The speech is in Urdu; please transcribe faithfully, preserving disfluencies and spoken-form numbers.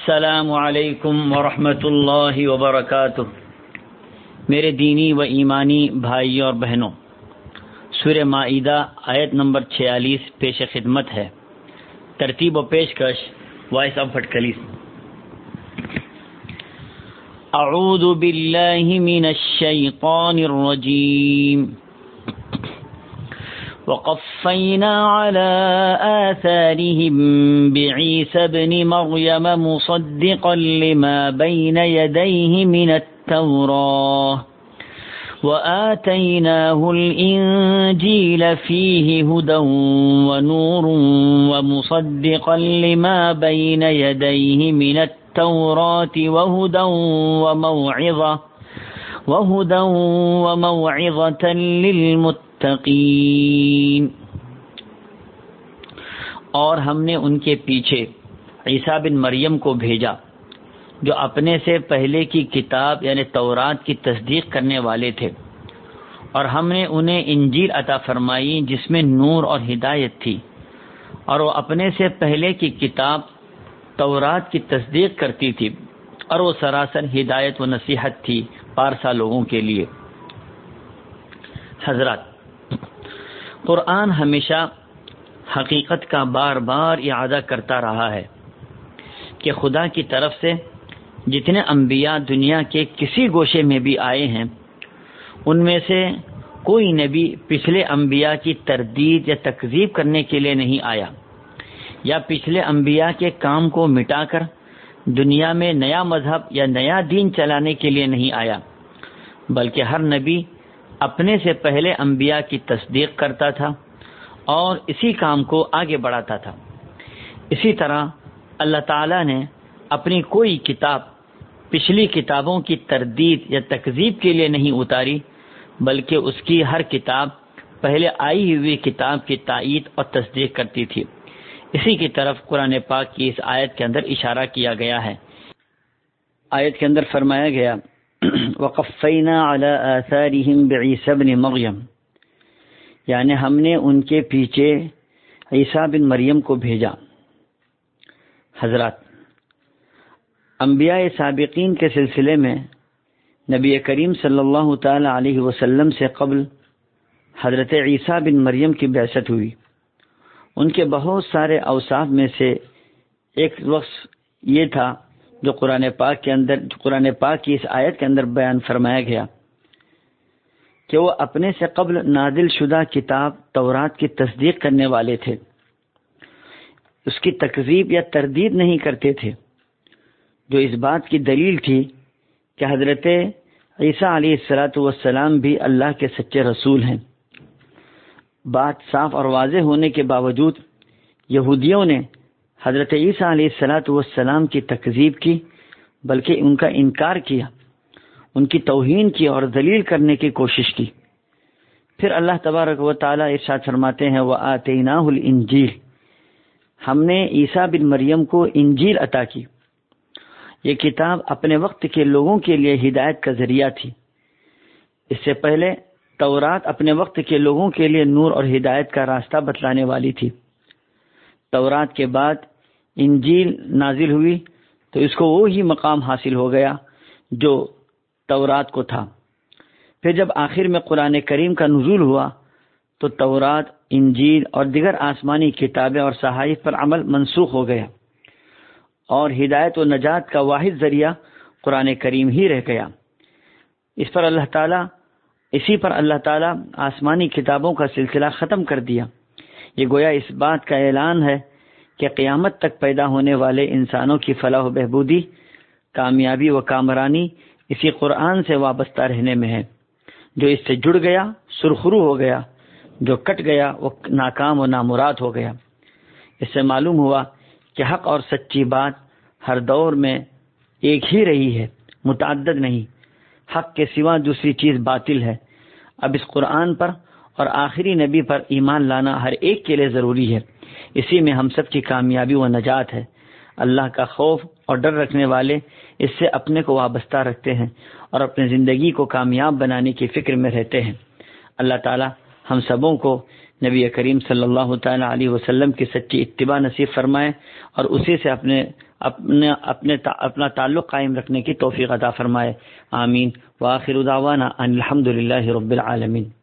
السلام علیکم ورحمۃ اللہ وبرکاتہ۔ میرے دینی و ایمانی بھائیوں اور بہنوں، سورہ مائدہ آیت نمبر چھیالیس پیش خدمت ہے۔ ترتیب و پیشکش وائس آف بھٹکلی۔ اعوذ باللہ من الشیطان الرجیم۔ وقفینا علی آثارهم بعیسی ابن مریم مصدقا لما بین یدیہ من التوراة وآتیناہ الانجیل فیہ ہدی ونور ومصدقا لما بین یدیہ من التوراة وہدی وموعظہ وہدی وموعظة للمتقین۔ تقین۔ اور ہم نے ان کے پیچھے عیسیٰ بن مریم کو بھیجا جو اپنے سے پہلے کی کتاب یعنی تورات کی تصدیق کرنے والے تھے، اور ہم نے انہیں انجیل عطا فرمائی جس میں نور اور ہدایت تھی، اور وہ اپنے سے پہلے کی کتاب تورات کی تصدیق کرتی تھی، اور وہ سراسر ہدایت و نصیحت تھی پارسا لوگوں کے لیے۔ حضرات، قرآن ہمیشہ حقیقت کا بار بار اعادہ کرتا رہا ہے کہ خدا کی طرف سے جتنے انبیاء دنیا کے کسی گوشے میں بھی آئے ہیں، ان میں سے کوئی نبی پچھلے انبیاء کی تردید یا تکذیب کرنے کے لیے نہیں آیا، یا پچھلے انبیاء کے کام کو مٹا کر دنیا میں نیا مذہب یا نیا دین چلانے کے لیے نہیں آیا، بلکہ ہر نبی اپنے سے پہلے انبیاء کی تصدیق کرتا تھا اور اسی کام کو آگے بڑھاتا تھا۔ اسی طرح اللہ تعالیٰ نے اپنی کوئی کتاب پچھلی کتابوں کی تردید یا تکذیب کے لیے نہیں اتاری، بلکہ اس کی ہر کتاب پہلے آئی ہوئی کتاب کی تائید اور تصدیق کرتی تھی۔ اسی کی طرف قرآن پاک کی اس آیت کے اندر اشارہ کیا گیا ہے۔ آیت کے اندر فرمایا گیا وَقَفَّيْنَا عَلَىٰ آثَارِهِمْ بِعِيسَى ابْنِ مَرْيَمَ، یعنی ہم نے ان کے پیچھے عیسیٰ بن مریم کو بھیجا۔ حضرات، انبیاء سابقین کے سلسلے میں نبی کریم صلی اللہ تعالی علیہ وسلم سے قبل حضرت عیسیٰ بن مریم کی بعثت ہوئی۔ ان کے بہت سارے اوصاف میں سے ایک وصف یہ تھا جو قرآن پاک کے اندر قرآن پاک کی اس آیت کے اندر بیان فرمایا گیا کہ وہ اپنے سے قبل نازل شدہ کتاب تورات کی تصدیق کرنے والے تھے، اس کی تکذیب یا تردید نہیں کرتے تھے، جو اس بات کی دلیل تھی کہ حضرت عیسیٰ علیہ الصلاۃ والسلام بھی اللہ کے سچے رسول ہیں۔ بات صاف اور واضح ہونے کے باوجود یہودیوں نے حضرت عیسیٰ علیہ الصلاۃ والسلام کی تکذیب کی، بلکہ ان کا انکار کیا، ان کی توہین کی اور ذلیل کرنے کی کوشش کی۔ پھر اللہ تبارک و تعالیٰ ارشاد فرماتے ہیں وَآتَيْنَاهُ الْإِنْجِيلَ، ہم نے عیسیٰ بن مریم کو انجیل عطا کی۔ یہ کتاب اپنے وقت کے لوگوں کے لیے ہدایت کا ذریعہ تھی۔ اس سے پہلے تورات اپنے وقت کے لوگوں کے لیے نور اور ہدایت کا راستہ بتلانے والی تھی۔ تورات کے بعد انجیل نازل ہوئی تو اس کو وہی مقام حاصل ہو گیا جو تورات کو تھا۔ پھر جب آخر میں قرآن کریم کا نزول ہوا تو تورات، انجیل اور دیگر آسمانی کتابیں اور صحائف پر عمل منسوخ ہو گیا، اور ہدایت و نجات کا واحد ذریعہ قرآن کریم ہی رہ گیا۔ اس پر اللہ تعالیٰ اسی پر اللہ تعالیٰ آسمانی کتابوں کا سلسلہ ختم کر دیا۔ یہ گویا اس بات کا اعلان ہے کہ قیامت تک پیدا ہونے والے انسانوں کی فلاح و بہبودی، کامیابی و کامرانی اسی قرآن سے وابستہ رہنے میں ہے۔ جو اس سے جڑ گیا سرخرو ہو گیا، جو کٹ گیا وہ ناکام و نامراد ہو گیا۔ اس سے معلوم ہوا کہ حق اور سچی بات ہر دور میں ایک ہی رہی ہے، متعدد نہیں۔ حق کے سوا دوسری چیز باطل ہے۔ اب اس قرآن پر اور آخری نبی پر ایمان لانا ہر ایک کے لیے ضروری ہے۔ اسی میں ہم سب کی کامیابی و نجات ہے۔ اللہ کا خوف اور ڈر رکھنے والے اس سے اپنے کو وابستہ رکھتے ہیں اور اپنی زندگی کو کامیاب بنانے کی فکر میں رہتے ہیں۔ اللہ تعالی ہم سبوں کو نبی کریم صلی اللہ تعالی علیہ وسلم کی سچی اتباع نصیب فرمائے اور اسی سے اپنے اپنے اپنے اپنا تعلق قائم رکھنے کی توفیق عطا فرمائے. آمین. وآخر دعوانا ان الحمد للہ رب العالمین.